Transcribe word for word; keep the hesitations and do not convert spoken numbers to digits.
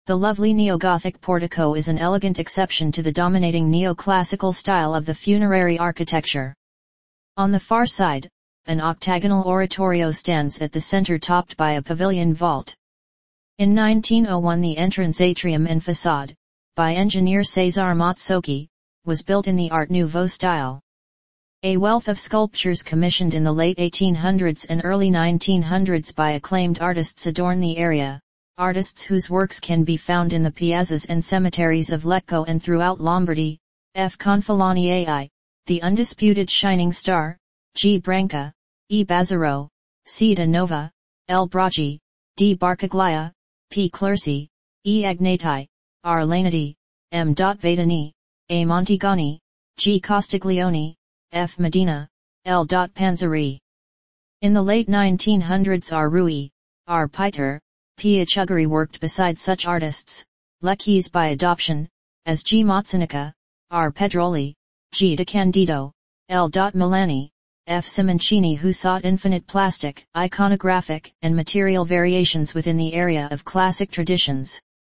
The lovely neo-Gothic portico is an elegant exception to the dominating neoclassical style of the funerary architecture. On the far side, an octagonal oratorio stands at the center topped by a pavilion vault. In nineteen oh one the entrance atrium and facade, by engineer Cesare Mazzocchi, was built in the Art Nouveau style. A wealth of sculptures commissioned in the late eighteen hundreds and early nineteen hundreds by acclaimed artists adorn the area, artists whose works can be found in the piazzas and cemeteries of Lecco and throughout Lombardy. F. Confalani A I, The Undisputed Shining Star, G. Branca, E. Bazzaro, C. de Nova, L. Bragi, D. Barcaglia, P. Clerci, E. Agnati, R. Lanati, M. Vadani, A. Montigani, G. Costiglione, F. Medina, L. Panzeri. In the late nineteen hundreds R. Rui, R. Peiter, P. Achugari worked beside such artists, Lecchese by adoption, as G. Mozzanica, R. Pedroli, G. de Candido, L. Milani, F. Simoncini, who sought infinite plastic, iconographic, and material variations within the area of classic traditions.